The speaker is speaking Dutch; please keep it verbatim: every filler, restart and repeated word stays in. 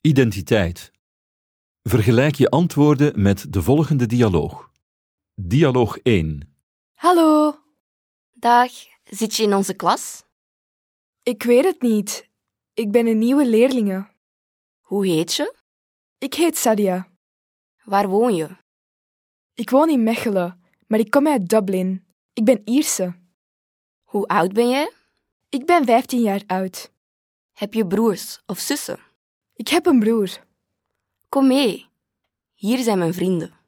Identiteit. Vergelijk je antwoorden met de volgende dialoog. Dialoog één. Hallo, Dag, zit je in onze klas? ik weet het niet. Ik ben een nieuwe leerlinge. Hoe heet je? Ik heet Sadia. Waar woon je? Ik woon in Mechelen, maar ik kom uit Dublin. Ik ben Ierse. Hoe oud ben jij? Ik ben vijftien jaar oud. Heb je broers of zussen? Ik heb een broer. Kom mee. Hier zijn mijn vrienden.